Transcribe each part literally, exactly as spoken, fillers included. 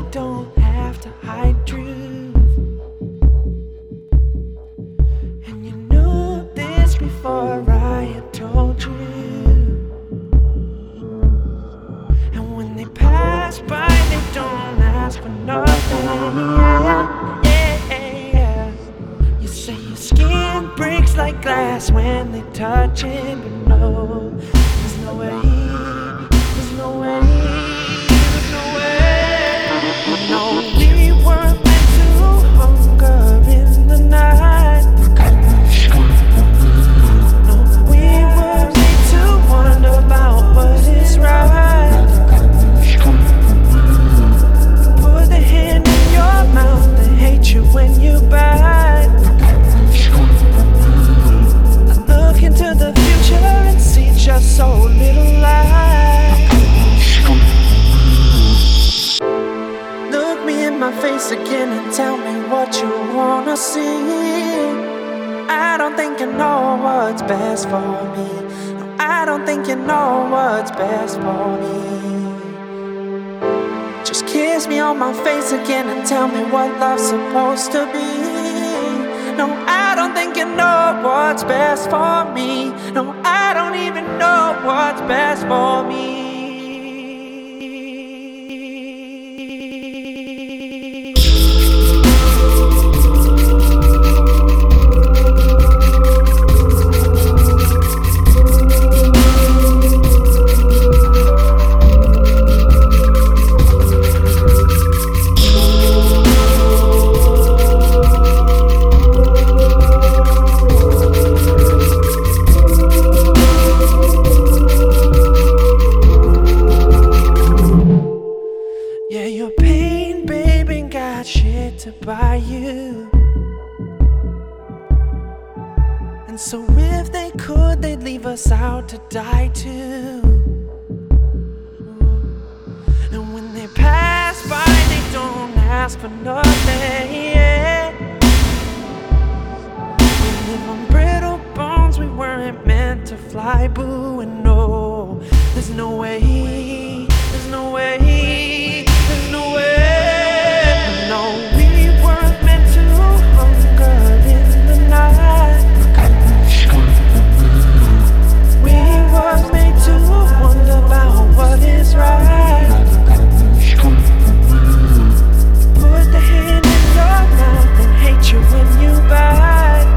don't have to hide truth. And you knew this before I had told you. And when they pass by, they don't ask for nothing. Yeah, yeah, yeah. You say your skin breaks like glass when they touch it, but no, there's no way, there's no way, there's no way. No, we were meant to hunger in the night. No, we were made to wonder about what is right. Put the hand in your mouth and hate you when you bite. Look into the future and see just so little light. Look me in my face again and tell me what you wanna see. I don't think you know what's best for me. No, I don't think you know what's best for me. Just kiss me on my face again and tell me what love's supposed to be. No, I don't think you know what's best for me. No, I don't even know what's best for me. Yeah, your pain, baby, ain't got shit to buy you. And so if they could, they'd leave us out to die too. And when they pass by, they don't ask for nothing. Yeah. We live on brittle bones, we weren't meant to fly, boo. And no, there's no way, there's no way. There's no way. No, we weren't meant to hunger in the night. We were made to wonder about what is right. Put the hand in your mouth and hate you when you bite.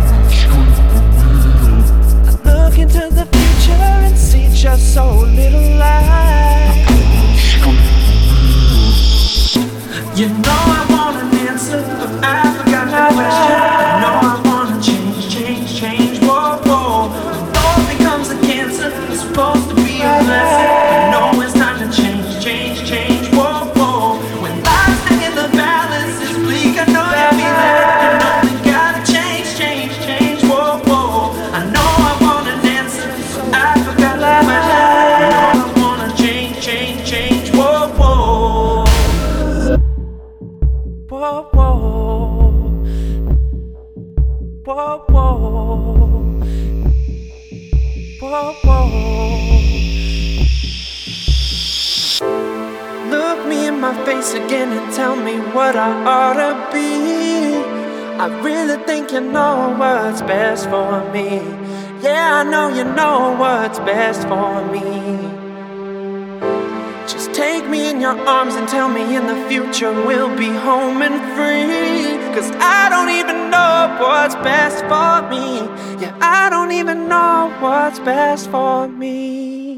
Look into the future and see just so little light. You know I want an answer, but I forgot the question. I know I wanna change, change, change, whoa, whoa. I know it becomes a cancer, it's supposed to be a blessing. I know it's time to change, change, change, whoa, whoa. When life's in the balance, it's bleak, I know you feel it. I know we gotta change, change, change, whoa, whoa. I know I want an answer, so I forgot the question. I know I wanna change, change, change, whoa, whoa. Whoa, whoa, whoa, whoa, whoa, whoa. Look me in my face again and tell me what I ought to be. I really think you know what's best for me. Yeah, I know you know what's best for me. Just take me in your arms and tell me in the future we'll be home and free. Cause I don't even know what's best for me. Yeah, I don't even know what's best for me.